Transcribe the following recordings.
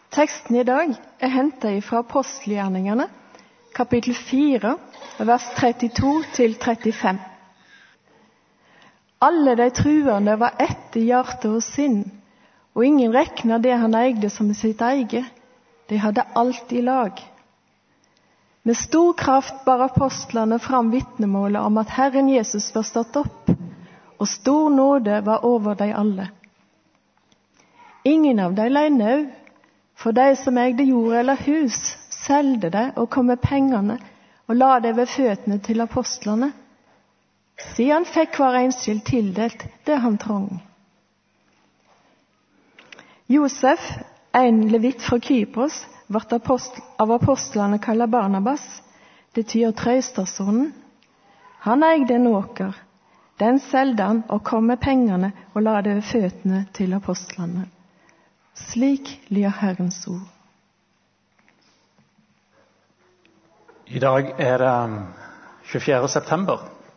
Teksten i dag hentet fra Apostelgjerningene, kapittel 4, vers 32-35. Alle de truende var ett i hjerte og sinn, og ingen rekna det han eide som sitt eige. De hadde alt i lag. Med stor kraft bar apostlene fram vittnemålet om at Herren Jesus var stått opp, og stor nåde var over de alle. Ingen av de lei nød, for de som eide jord eller hus, selgde det og kom med pengene og la det ved føttene til apostlene. Siden fikk hver enskild tildelt det han trong. Josef, en levit fra Kypros, vart av apostlene kallet Barnabas, det tyder trøstersonen. Han eide en åker. Den selgde han og kom med pengene og la det ved føttene til apostlene. Slik lyder Herrens ord. I dag det 24. september,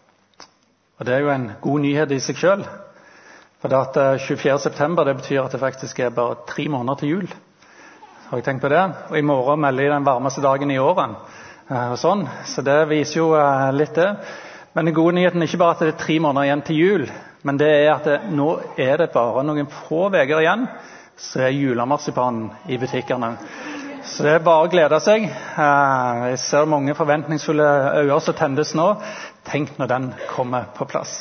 og det jo en god nyhet i seg selv. For det at 24. september, det betyr at det faktisk bare 3 måneder til jul. Har jeg tenkt på det? Og i morgen melder jeg den varmeste dagen i året. Og sånn. Så det viser jo litt det. Men den gode nyheten ikke bare at det 3 måneder igjen til jul, men det at nå det bare noen få veker igjen, så julemarsipanen i butikkene. Så det bare å glede seg. Jeg ser mange forventningsfulle øyne som tendes nå. Tenk når den kommer på plass.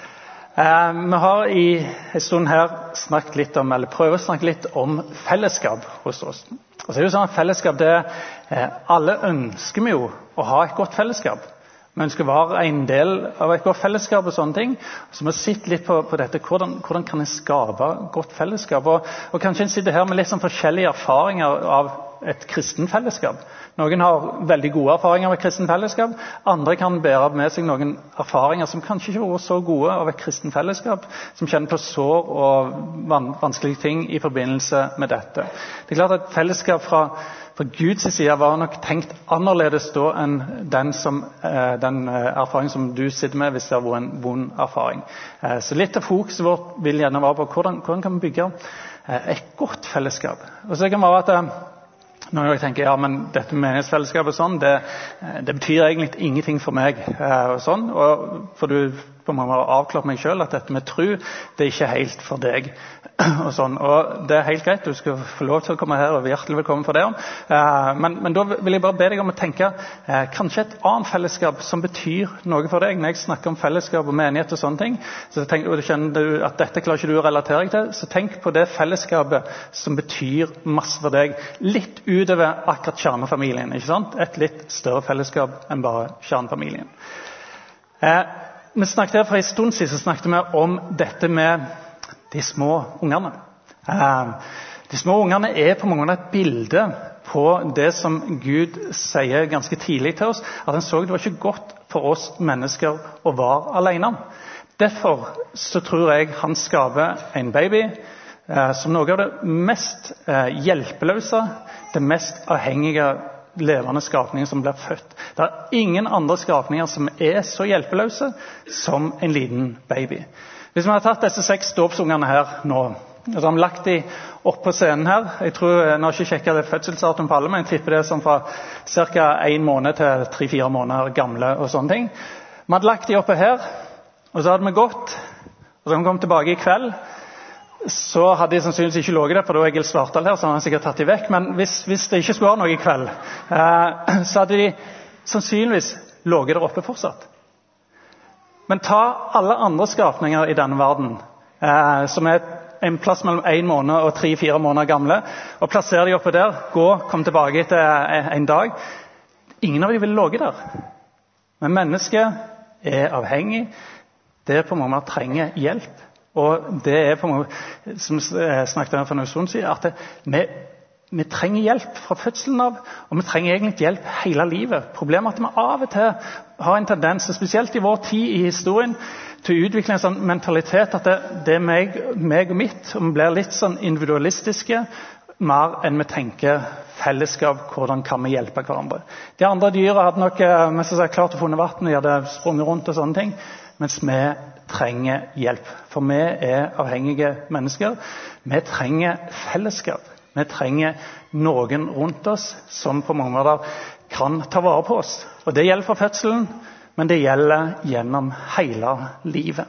Vi har i en stund her snakket litt om, eller prøver å snakke litt om fellesskap hos oss. Og så det jo sånn at fellesskap, alle ønsker vi jo å ha et godt fellesskap. Vi ønsker å være en del av et godt fellesskap og sånne ting. Så vi sitter litt på dette, hvordan kan en skape godt fellesskap? Og kanskje en sitter her med litt sånn forskjellige erfaringer av et kristen fellesskap. Noen har veldig gode erfaringer med kristen fellesskap. Andre kan bære med seg noen erfaringer som kanskje ikke var så gode av et kristen fellesskap, som kjenner på sår og vanskelige ting i forbindelse med dette. Det klart at fellesskap fra Guds side var nok tenkt annerledes da enn den erfaringen som du sitter med hvis det var en vond erfaring. Så litt av fokuset vårt vil gjerne være på hvordan kan vi bygge et godt fellesskap. Og så kan det være at når jeg tenker, ja, men dette menighetsfellesskapet sånn, det betyr egentlig ingenting for meg, og sånn, og for du på mange måter avklart meg selv at dette med tro, det ikke helt for deg, og sånn, og det helt greit, du skal få lov til å komme her, og hjertelig velkommen for det, men da vil jeg bare be deg om å tenke, kanskje et annet fellesskap som betyr noe for deg. Når jeg snakker om fellesskap og menighet og sånne ting, så og du kjenner du at dette klarer ikke du å relatere deg til, så tenk på det fellesskapet som betyr masse for deg, litt utover akkurat kjernefamilien, ikke sant? Et litt større fellesskap enn bare kjernefamilien. Vi snakket her for en stund siden, så snakket vi om dette med de små ungene. De små ungene på mange måter et bilde på det som Gud sier ganske tidlig til oss, at han så det var ikke godt for oss mennesker å være alene. Derfor så tror jeg han skaper en baby som noe av det mest hjelpeløse, det mest avhengige levende skapninger som blir født. Det ingen andre skapninger som så hjelpeløse som en liten baby. Hvis vi har tatt disse 6 dåpsungene her nå, og så har vi lagt de opp på scenen her, jeg tror, jeg har ikke sjekket det fødselsdatum på alle, men jeg tipper det som fra ca. 1 måned til 3-4 måneder gamle og sånne ting. Vi hadde lagt de oppe her, og så hadde vi gått, og så hadde vi kommet tilbake i kveld, så hadde de sannsynligvis ikke låget det, for da Egil Svartdal her, så hadde han sikkert tatt de vekk, men hvis det ikke skulle være noe i kveld, så hadde de sannsynligvis låget der oppe fortsatt. Men ta alle andre skapninger i denne verden, som en plass mellom 1 måned og 3-4 måneder gamle, og plasser de oppe der, kom tilbake etter en dag. Ingen av de vil låge der. Men mennesket avhengig, det på mange måter trenger hjelp. Og det på en måte, som snakket om for noen stund siden, at vi trenger hjelp fra fødselen av, og vi trenger egentlig hjelp hele livet. Problemet er at vi av og til har en tendens, spesielt i vår tid i historien, til å utvikle en sånn mentalitet at det meg og mitt, og vi blir litt sånn individualistiske, mer enn vi tenker fellesskap, hvordan kan vi hjelpe hverandre. De andre dyra hadde nok mest klart å funne vann, de hadde sprunget rundt og sånne ting, mens vi trenger hjelp. For vi avhengige mennesker. Vi trenger fellesskap. Vi trenger noen rundt oss som på mange måter kan ta vare på oss. Og det gjelder fra fødselen, men det gjelder gjennom hele livet.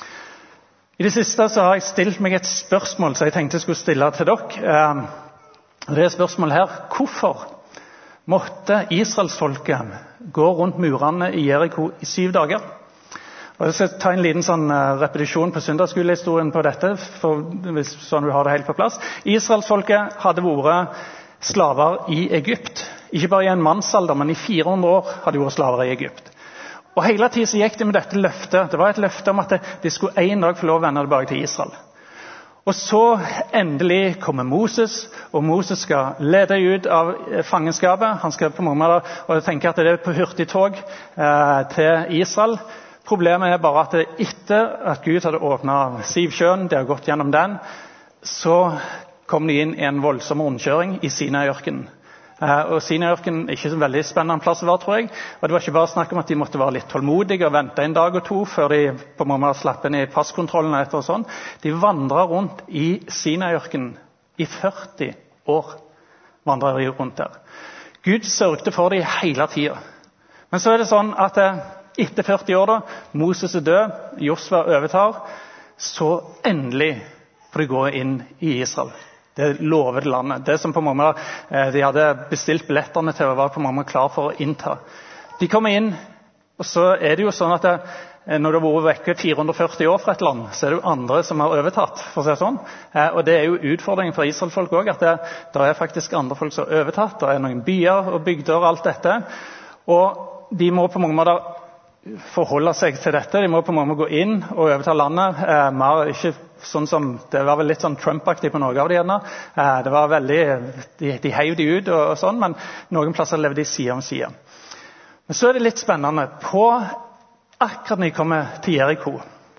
I det siste så har jeg stilt meg et spørsmål som jeg tenkte jeg skulle stille til dere. Det er spørsmålet her: hvorfor måtte israelsfolket gå rundt murene i Jericho i 7 dager? Og jeg skal ta en liten repetisjon på søndagsskolehistorien på dette, sånn du har det helt på plass. Israelsfolket hadde vært slaver i Egypt. Ikke bare i en mannsalder, men i 400 år hadde de vært slaver i Egypt. Og hele tiden så gikk de med dette løftet. Det var et løfte om at de skulle en dag få lov å vende tilbake til Israel. Og så endelig kommer Moses, og Moses skal lede ut av fangenskapet. Han skal på mange måter, og jeg tenker at det er på hurtigtog til Israel. Problemet er bare at etter at Gud hadde åpnet Sivsjøen, de har gått gjennom den, så kom de inn i en voldsom rundkjøring i Sinai-ørkenen. Og Sinai-ørkenen er ikke så veldig spennende plass å være, tror jeg. Og det var ikke bare snakk om at de måtte være litt tålmodige og vente en dag og to før de på en måte slapp inn i passkontrollen og etter og sånn. De vandret rundt i Sinai-ørkenen i 40 år. Vandret de rundt der. Gud sørgte for dem hele tiden. Men så er det sånn at etter 40 år da, Moses er død, Josva overtar, så endelig får de gå inn i Israel. Det lovede landet. Det som på mange måter de hadde bestilt billetterne til å være på mange måter klar for å innta. De kommer inn, og så er det jo sånn at når du har vært vekke 440 år fra et land, så er det jo andre som har overtatt, for å si det sånn. Og det er jo utfordringen for Israelfolk også, at det er faktisk andre folk som har overtatt. Det er noen byer og bygder og alt dette. Og de må på mange måter forholde seg til dette. De må på mange måter gå inn og overta landet. Mer ikke sånn som, det var vel litt sånn Trump-aktig på noen av de gjerne. Det var veldig, de heiv de ut og sånn, men noen plasser levde de side om side. Men så er det litt spennende. På akkurat når jeg kommer til Jericho,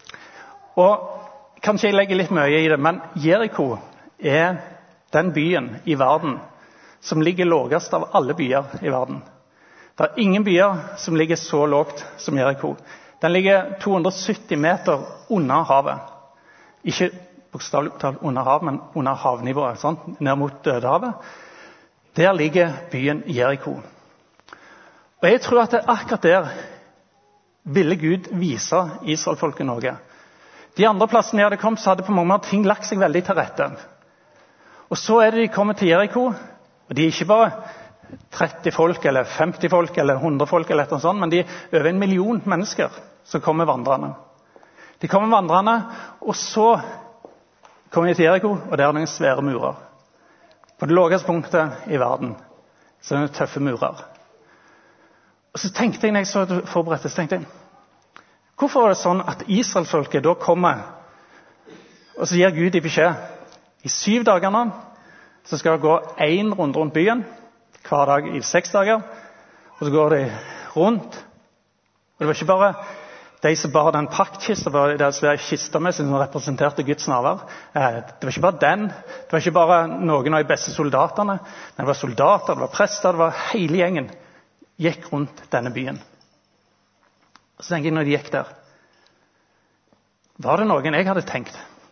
og kanskje jeg legger litt mye i det, men Jericho er den byen i verden som ligger lavest av alle byer i verden. Det er ingen byer som ligger så lavt som Jericho. Den ligger 270 meter under havet. Ikke bokstavelig talt under havet, men under havnivået, sant? Ned mot Dødehavet. Der ligger byen Jericho. Og jeg tror at akkurat der ville Gud vise Israelfolket noe. De andre plassene jeg hadde kommet, så hadde på mange måter ting lagt seg veldig til rette. Og så er det de kommer til Jericho, og de er ikke bare 30 folk, eller 50 folk, eller 100 folk, eller noe sånt, men de er over 1 million mennesker som kommer vandrende. De kommer vandrende, og så kommer de til Jericho, og der er noen svære murer. På det laveste punktet i verden, så er det tøffe murer. Og så tenkte jeg, når jeg så forberedte, så tenkte jeg, hvorfor er det sånn at Israelsfolket da kommer, og så gir Gud i beskjed, i 7 dager nå, så skal det gå 1 runde rundt byen, hver dag i 6 dager, og så går de rundt. Og det var ikke bare de som bar den paktkista, det var svære kister med som representerte Guds nærvær. Det var ikke bare den, det var ikke bare noen av de beste soldatene, men det var soldater, det var prester, det var hele gjengen gikk rundt denne byen. Og så tenker jeg, når de gikk der, var det noen jeg hadde tenkt,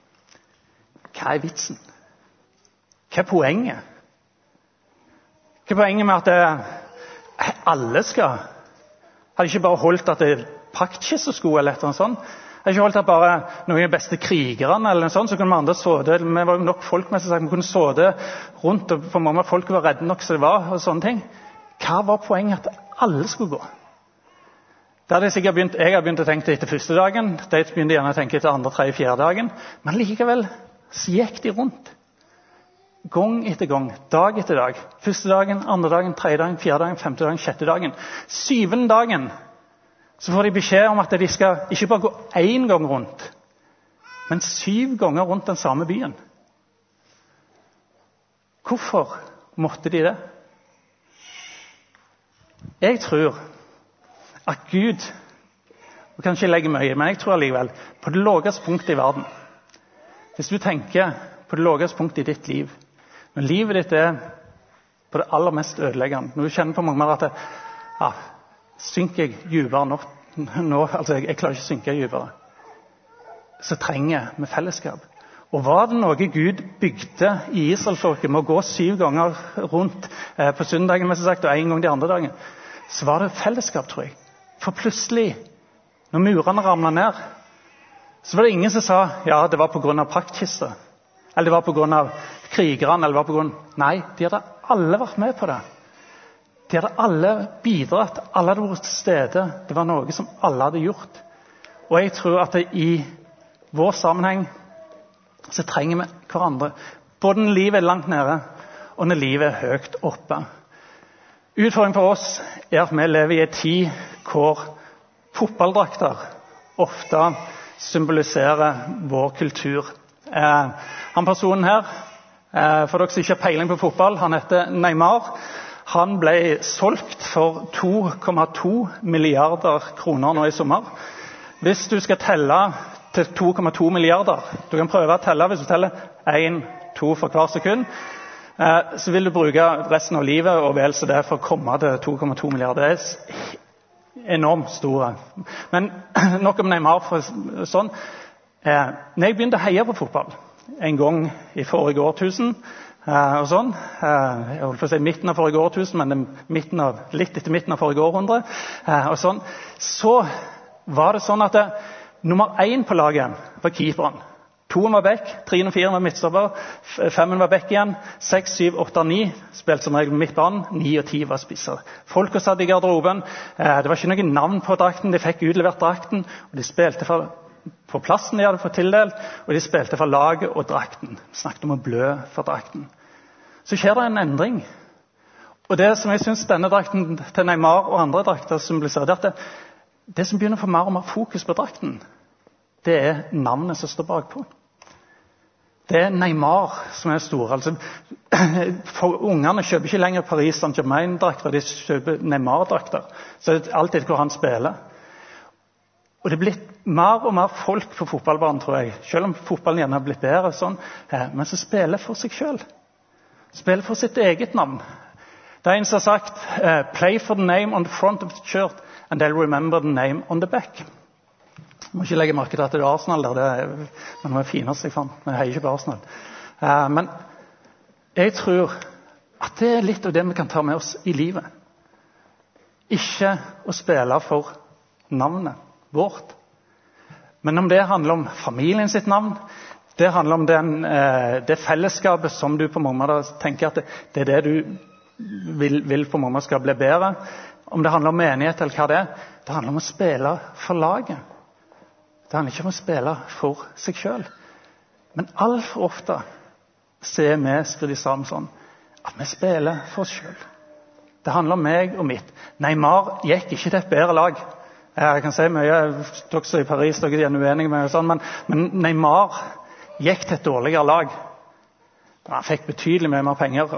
hva er vitsen? Hva er poenget? Hva er poenget med at alle skal? Hadde ikke bare holdt at det er paktkissesko eller noe sånt? Hadde ikke holdt at bare noen av de beste krigerne eller noe sånt, så kunne vi andre så det. Vi var jo nok folk med seg, vi kunne så det rundt, og for mange folk var redde nok som det var, og sånne ting. Hva var poenget at alle skulle gå? Det hadde jeg har begynt å tenke etter første dagen, de begynte gjerne å tenke etter andre, tredje, fjerde dagen, men likevel så gikk de rundt. Gang etter gang, dag etter dag. Første dagen, andre dagen, tredje dagen, fjerde dagen, femte dagen, sjette dagen. 7. dagen så får de beskjed om at de skal ikke bare gå 1 gang rundt, men 7 ganger rundt den samme byen. Hvorfor måtte de det? Jeg tror at Gud, og kanskje jeg legger mye, men jeg tror allikevel, på det laveste punktet i verden, hvis du tenker på det laveste punktet i ditt liv, når livet ditt er på det aller mest ødeleggende, når du kjenner på mange måter at synker jeg dypere nå, altså jeg klarer ikke å synke dypere, så trenger vi fellesskap. Og var det noe Gud bygde i Israelfolket med å gå 7 ganger rundt på søndagen, og 1 gang de andre dagen, så var det fellesskap, tror jeg. For plutselig, når murene ramlet ned, så var det ingen som sa, ja, det var på grunn av paktkiste, eller det var på grunn av krigerne, eller det var på grunn... Nei, de hadde alle vært med på det. De hadde alle bidratt, alle hadde vært til stede. Det var noe som alle hadde gjort. Og jeg tror at i vår sammenheng så trenger vi hverandre. Både når livet er langt nede, og når livet er høyt oppe. Utfordringen for oss er at vi lever i en tid hvor fotballdrakter ofte symboliserer vår kultur. Han personen her, for dere som ikke har peiling på fotball, han heter Neymar. Han ble solgt for 2,2 milliarder kroner nå i sommer. Hvis du skal telle til 2,2 milliarder, du kan prøve å telle, hvis du teller 1, 2 for hver sekund, så vil du bruke resten av livet og vel så det for å komme til 2,2 milliarder. Det er enormt store. Men nok om Neymar for sånn. Når jeg begynte å heie på fotball, en gang i forrige årtusen, og sånn, jeg holdt på å si midten av forrige årtusen, men litt etter midten av forrige århundre, og sånn, så var det sånn at nummer 1 på laget var keeperen. 2 var back, 3 og 4 var midtstopper, 5 var back igjen, 6, 7, 8 og 9 spilte som regel midtbanen, 9 og 10 var spisser. Folket satt i garderoben, det var ikke noen navn på drakten, de fikk utlevert drakten, og de spilte på plassen de hadde fått tildelt, og de spilte for laget og drakten. Snakket om å blø for drakten. Så skjer det en endring. Og det som jeg synes denne drakten til Neymar og andre drakter symboliserer, det er at det som begynner å få mer og mer fokus på drakten, det er navnet som står bakpå. Det er Neymar som er store. Altså, for ungene kjøper ikke lenger Paris Saint-Germain-drakter, de kjøper Neymar-drakter. Så det er alltid hvor han spiller. Og det er blitt mer og mer folk på fotballbanen, tror jeg. Selv om fotballen gjerne har blitt bedre, sånn, men som spiller for seg selv. Spiller for sitt eget navn. Det er en som har sagt, play for the name on the front of the shirt, and they'll remember the name on the back. Jeg må ikke legge merke til at det er Arsenal der, men det var finest jeg fant. Jeg heier ikke på Arsenal. Men jeg tror at det er litt av det vi kan ta med oss i livet. Ikke å spille for navnet vårt, men om det handler om familien sitt navn, det handler om det fellesskapet som du på mange måter tenker at det er det du vil på mange måter skal bli bedre. Om det handler om menighet eller hva det handler om å spille for laget. Det handler ikke om å spille for seg selv. Men alt for ofte ser vi skrevet sammen sånn at vi spiller for oss selv. Det handler om meg og mitt. Neymar gikk ikke til et bedre lag. Jeg kan si mye, dere som er i Paris, dere er uenige med meg, sånn, men Neymar gikk til et dårligere lag. Han fikk betydelig mer penger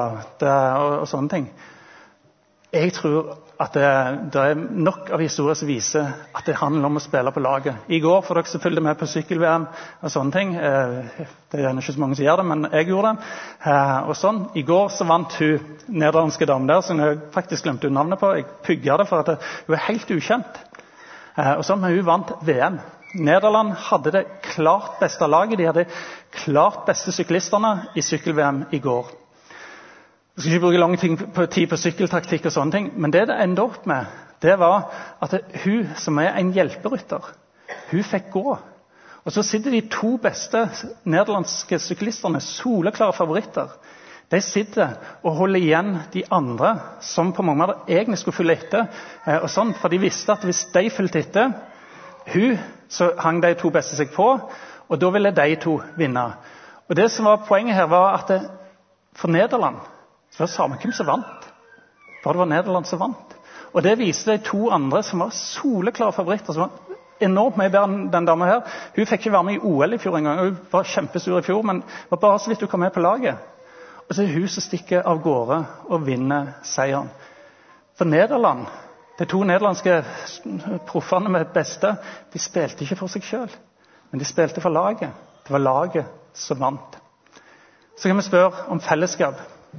og sånne ting. Jeg tror at det er nok av historier som viser at det handler om å spille på laget. I går, for dere som følte med på sykkel-VM og sånne ting, det er ikke så mange som gjør det, men jeg gjorde det. Og sånn, i går så vant hun nederlandske dame der, som jeg faktisk glemte hun navnet på. Jeg pugget det for at hun er helt ukjent. Og sånn, men hun vant VM. Nederland hadde det klart beste laget, de hadde klart beste syklisterne i sykkel-VM i går. Jeg skal ikke bruke lang tid på sykkeltaktikk og sånne ting, men det endte opp med, det var at hun som er en hjelperytter, hun fikk gå. Og så sitter de 2 beste nederlandske syklisterne, soleklare favoritter. De sitter og holder igjen de andre, som på mange måter egentlig skulle følge etter, og sånn, for de visste at hvis de fulgte etter, så hang de 2 beste seg på, og da ville de 2 vinne. Og det som var poenget her var at for Nederland, så var det samme hvem som vant. Bare det var Nederland som vant. Og det viste de 2 andre som var soleklare favoritter, som var enormt mye bedre enn den damen her. Hun fikk ikke være med i OL i fjor en gang, hun var kjempesur i fjor, men det var bare så vidt hun kom med på laget. Og så er det hun som stikker av gårde og vinner seieren. For Nederland, de 2 nederlandske proffene med beste, de spilte ikke for seg selv, men de spilte for laget. Det var laget som vant. Så kan vi spørre om fellesskap.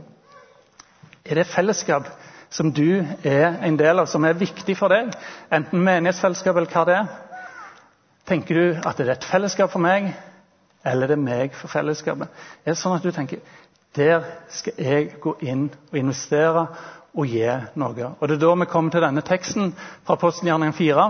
Er det fellesskap som du er en del av, som er viktig for deg? Enten menighetsfellesskap eller hva det er. Tenker du at det er et fellesskap for meg, eller det meg for fellesskapet? Er det sånn at du tenker, der skal jeg gå inn og investere og gi noe? Og det er da vi kommer til denne teksten fra Apostelgjerningen 4,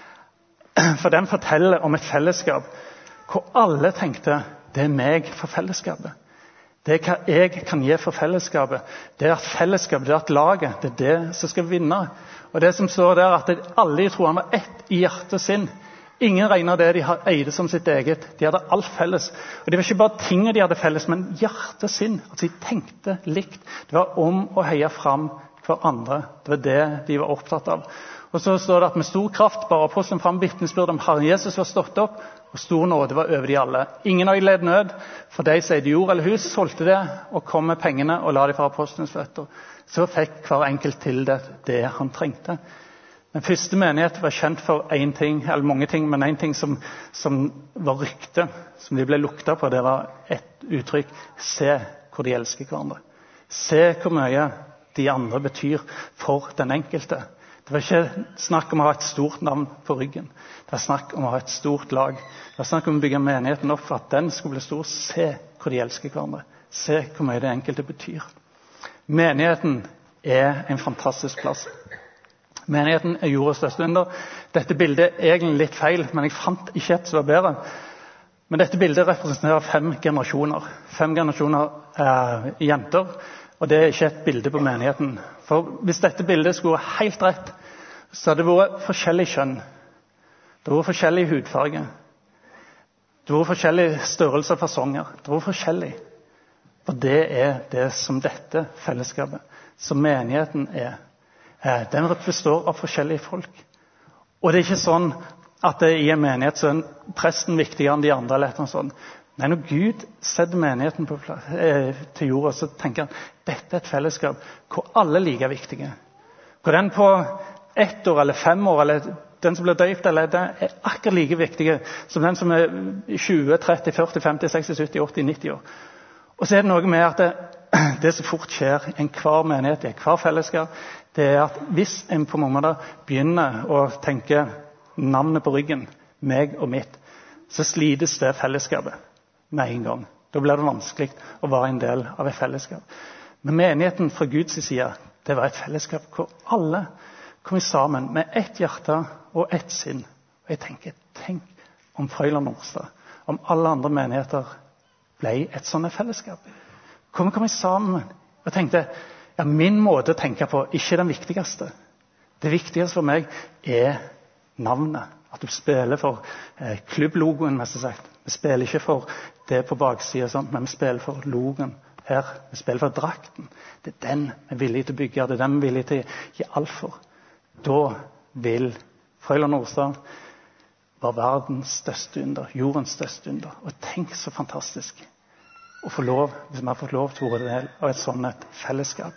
for den forteller om et fellesskap hvor alle tenkte, det er meg for fellesskapet. Det hva jeg kan gi for fellesskapet, det at fellesskapet, det at laget, det er det som skal vinne. Og det som står der, at alle i troen var ett i hjertet sin. Ingen regnet det de eide som sitt eget. De hadde alt felles. Og det var ikke bare tingene de hadde felles, men hjertet sin. Altså de tenkte likt. Det var om å heie fram hver andre. Det var det de var opptatt av. Og så står det at med stor kraft bar apostelen fram vitnesbyrd om Herren Jesus var stått opp, og stor nåde var over de alle. Ingen av de led nød, for de som eide jord eller hus, solgte det, og kom med pengene og la det fra apostelens føtter. Så fikk hver enkelt til det han trengte. Den første menighet var kjent for en ting, eller mange ting, men en ting som var rykte, som de ble lukta på, det var et uttrykk. Se hvor de elsker hverandre. Se hvor mye de andre betyr for den enkelte. Det var ikke snakk om å ha et stort navn på ryggen. Det var snakk om å ha et stort lag. Det var snakk om å bygge menigheten opp for at den skulle bli stor. Se hvor de elsker hverandre. Se hvor mye det enkelte betyr. Menigheten er en fantastisk plass. Menigheten er jordens største under. Dette bildet er egentlig litt feil, men jeg fant ikke et som var bedre. Men dette bildet representerer 5 generasjoner. 5 generasjoner jenter. Og det er ikke et bilde på menigheten. For hvis dette bildet skulle være helt rett, så hadde det vært forskjellig kjønn. Det hadde vært forskjellig hudfarge. Det hadde vært forskjellig størrelse og fasonger. Det hadde vært forskjellig. For det er det som dette fellesskapet, som menigheten er. Den består av forskjellige folk. Og det er ikke sånn at det i en menighet så er presten viktigere enn de andre, eller noe sånt. Men når Gud setter menigheten til jorda, så tenker han dette er et fellesskap hvor alle er like viktige. Hvor den på 1 år eller 5 år, eller den som blir døypt, eller den er akkurat like viktige som den som er 20, 30, 40, 50, 60, 70, 80, 90 år. Og så er det noe med at det som fort skjer i enhver menighet, i enhver fellesskap, det er at hvis en på mange måter begynner å tenke navnet på ryggen, meg og mitt, så slides det fellesskapet med en gang. Da blir det vanskelig å være en del av et fellesskap. Men menigheten fra Guds side, det var et fellesskap hvor alle kom sammen med ett hjerte og ett sinn. Og jeg tenk om Frøyland Nordstad, om alle andre menigheter ble et sånt fellesskap. Hvor vi kom sammen og tenkte, ja, min måte å tenke på ikke den viktigste. Det viktigste for meg er navnet. At du spiller for klubblogoen, mest sagt. Vi spiller ikke for det på baksiden, men vi spiller for logoen her. Vi spiller for drakten. Det er den vi er villige til å bygge. Det er den vi er villige til å gi alt for. Da vil Frøyland Nordstad være verdens største under, jordens største under. Og tenk så fantastisk å få lov, hvis vi har fått lov til å være del av et sånt et fellesskap.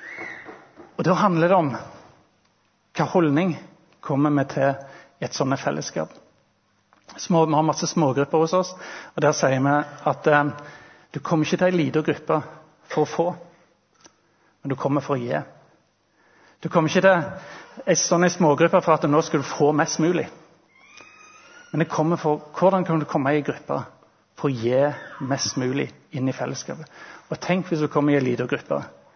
Og da handler det om hva holdning kommer vi til i et sånt fellesskap. Vi har masse smågrupper hos oss, og der sier vi at du kommer ikke til en liten gruppe for å få, men du kommer for å gi. Du kommer ikke til en sånn smågruppe for at nå skal du få mest mulig. Men det kommer for, hvordan kan du komme i en gruppe for å gi mest mulig inn i fellesskapet? Og tenk hvis du kommer i en liten gruppe,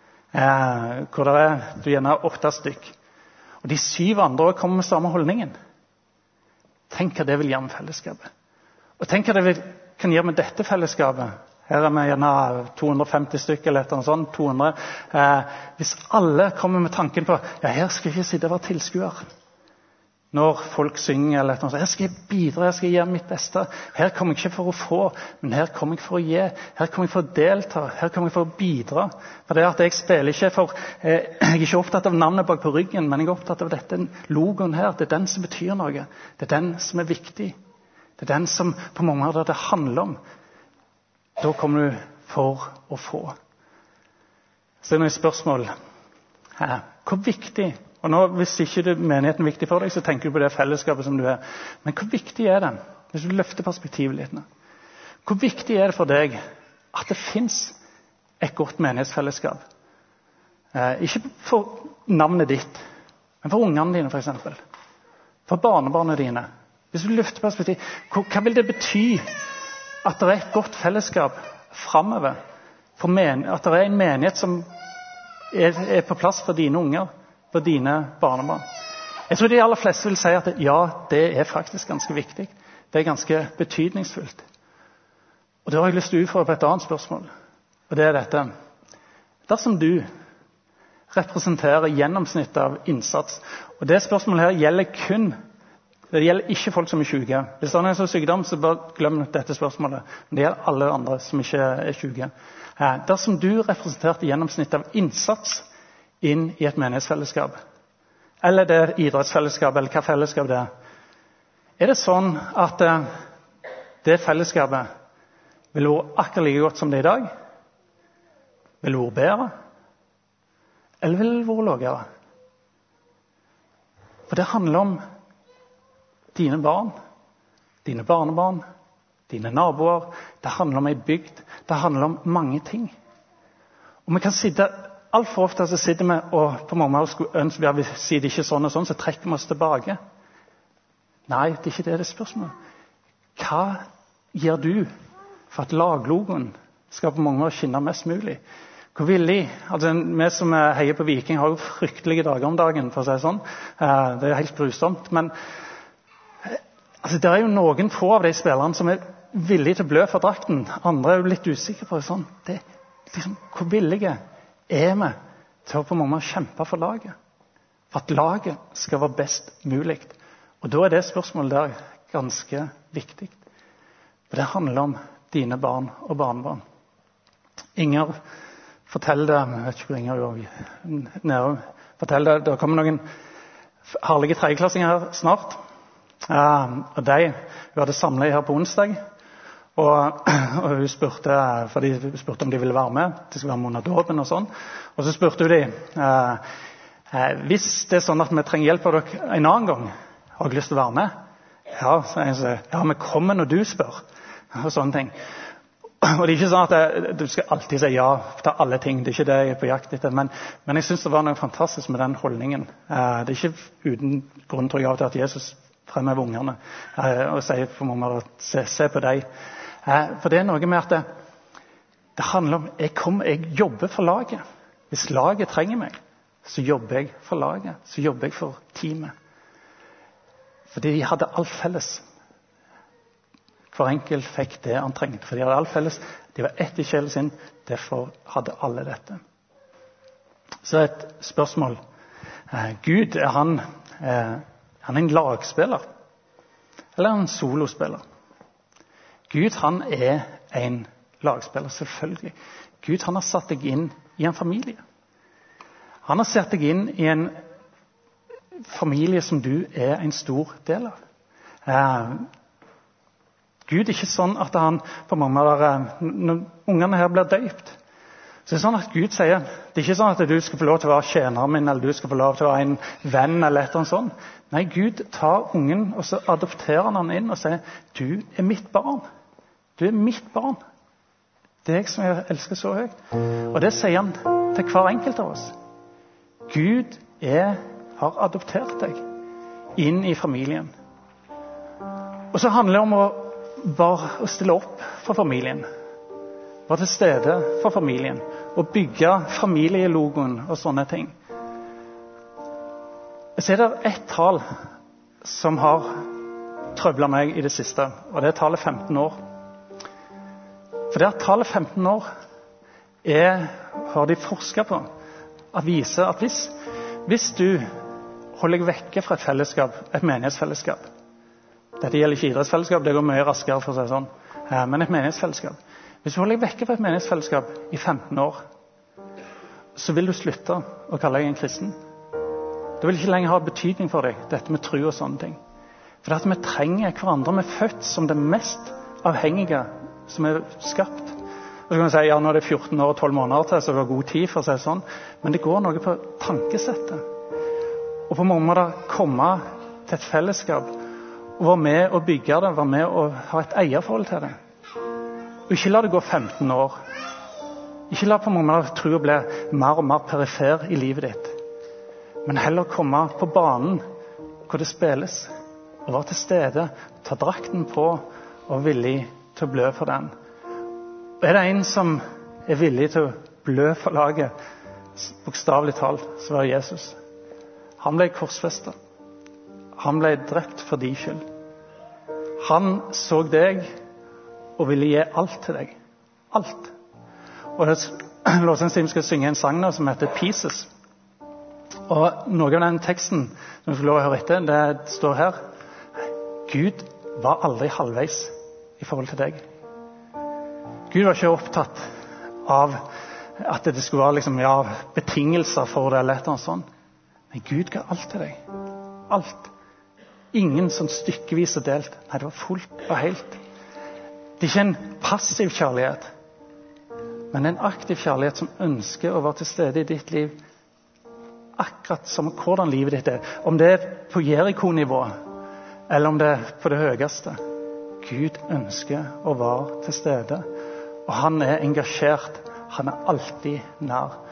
hvor det du gjerne har 8 stykk, og de 7 andre kommer med samme holdningen. Tenk hva det vil gjøre med fellesskapet. Og tenk hva det kan gjøre med dette fellesskapet. Her er vi gjerne 250 stykker eller noe sånt, 200. Hvis alle kommer med tanken på, ja, her skal jeg ikke sitte og være tilskuer. Når folk synger eller noe sånt, her skal jeg bidra, jeg skal gjøre mitt beste. Her kommer jeg ikke for å få, men her kommer jeg for å gi. Her kommer jeg for å delta, her kommer jeg for å bidra. For det at jeg spiller ikke for, jeg er ikke opptatt av navnet bak på ryggen, men jeg er opptatt av dette logoen her. Det er den som betyr noe. Det er den som er viktig. Det er den som på mange måter det handler om. Da kommer du for å få. Så er det noen spørsmål. Hvor viktig, og nå hvis ikke menigheten er viktig for deg, så tenker du på det fellesskapet som du er. Men hvor viktig er det, hvis du løfter perspektivet litt nå? Hvor viktig er det for deg at det finnes et godt menighetsfellesskap? Ikke for navnet ditt, men for ungene dine for eksempel. For barnebarna dine. Hvis du løfter perspektivet, hva vil det bety at det et godt fellesskap fremover, at det en menighet som er på plass for dine unger, for dine barnebarn. Jeg tror de aller fleste vil si at ja, det faktisk ganske viktig. Det ganske betydningsfullt. Og da har jeg lyst til å utfordre på et annet spørsmål. Og det dette. Dersom du representerer gjennomsnitt av innsats, og det spørsmålet her gjelder det gjelder ikke folk som er syke. Hvis det er noen som er sykdom, så bare glem dette spørsmålet. Men det gjelder alle andre som ikke er syke. Dersom du representerte gjennomsnitt av innsats inn i et menighetsfellesskap, eller det idrettsfellesskap, eller hva fellesskap det er det sånn at det fellesskapet vil være akkurat like godt som det i dag? Vil det være bedre? Eller vil det være lavere? For det handler om dine barn, dine barnebarn, dine naboer. Det handler om en bygd. Det handler om mange ting. Og vi kan sitte, alt for ofte så sitter vi og på mange måter skulle ønske vi sier det ikke sånn og sånn, så trekker vi oss tilbake. Nei, det er ikke det spørsmålet. Hva gjør du for at laglogoen skal på mange måter skinne mest mulig? Hvor villig, altså vi som heier på Viking har jo fryktelige dager om dagen, for å si det sånn. Det er helt grusomt, men altså, det er jo noen få av de spillerne som er villige til å blø for drakten. Andre er jo litt usikre på det sånn. Det, liksom, hvor villige er vi til å på mange måter kjempe for laget? For at laget skal være best mulig. Og da er det spørsmålet der ganske viktig. For det handler om dine barn og barnebarn. Inger forteller det, jeg vet ikke hvor Inger er nede, forteller det kommer noen herlige tredjeklassinger her snart. Og hun hadde samlet her på onsdag, og hun spurte, for de spurte om de ville være med, de skulle være med under dåpen og sånn. Og så spurte hun de, hvis det er sånn at vi trenger hjelp av dere en annen gang, har dere lyst til å være med? Ja, så ja, vi kommer når du spør, og sånne ting. Og det er ikke sånn at du skal alltid si ja til alle ting, det er ikke det jeg er på jakt etter, men jeg synes det var noe fantastisk med den holdningen. Det er ikke uten grunn, tror jeg, av til at Jesus fremhever ungerne og sier på mange måter, se på deg. For det er noe med at det handler om, jeg jobber for laget. Hvis laget trenger meg, så jobber jeg for laget, så jobber jeg for teamet. Fordi de hadde alt felles. Hver enkelt fikk det han trengte, for de hadde alt felles. De var ett i sjelen sin, derfor hadde alle dette. Så et spørsmål. Gud, er han en lagspiller? Eller en solospiller? Gud, han er en lagspiller, selvfølgelig. Gud, han har satt deg inn i en familie. Han har satt deg inn i en familie som du er en stor del av. Gud er ikke sånn at han på mange måter, når ungene her blir døypt, så det er sånn at Gud sier, det er ikke sånn at du skal få lov til å være tjeneren min, eller du skal få lov til å være en venn, eller et eller annet sånt. Nei, Gud tar ungen, og så adopterer han inn og sier, du er mitt barn. Du er mitt barn. Deg som jeg elsker så høyt. Og det sier han til hver enkelt av oss. Gud har adoptert deg inn i familien. Og så handler det om å stille opp for familien. Være til stede for familien. Og bygge familielogoen og sånne ting. Så er det ett tall som har trøblet meg i det siste, og det er tallet 15 år. For det tallet 15 år har de forsket på, at viser at hvis du holder deg vekke fra et fellesskap, et menighetsfellesskap. Dette gjelder ikke idrettsfellesskap, det går mye raskere for å si det sånn. Men et menighetsfellesskap. Hvis du holder deg vekke fra et menighetsfellesskap i 15 år, så vil du slutte å kalle deg en kristen. Det vil ikke lenger ha betydning for deg, dette med tro og sånne ting. For at vi trenger hverandre, vi er født som det mest avhengige som er skapt. Og så kan man si, ja, nå er det 14 år og 12 måneder til, så det var god tid for å si det sånn. Men det går noe på tankesettet. Og på mange måter komme til et fellesskap, og være med og bygge det, være med og ha et eierforhold til det. Og ikke la det gå 15 år. Ikke la på mange måter tro å bli mer og mer perifer i livet ditt. Men heller komme på banen hvor det spilles, og være til stede, ta drakten på og villig til å blø for den. Og er det en som er villig til å blø for laget, bokstavelig talt, så var det Jesus. Han ble korsfestet. Han ble drept for din skyld. Han så deg og ville gi alt til deg. Alt. Og lovsangsteamet skal synge en sang nå som heter Pieces. Og noe av den teksten som vi får lov å høre etter, det står her: Gud var aldri halvveis i forhold til deg. Gud var ikke opptatt av at det skulle være liksom, betingelser for det eller noe sånt. Men Gud ga alt til deg. Alt. Ingen sånn stykkevis og delt. Nei, det var fullt og helt. Det er ikke en passiv kjærlighet, men en aktiv kjærlighet som ønsker å være til stede i ditt liv, akkurat som hvordan livet ditt er. Om det er på Jericho-nivå, eller om det er på det høyeste. Gud ønsker å være til stede, og han er engasjert. Han er alltid nær.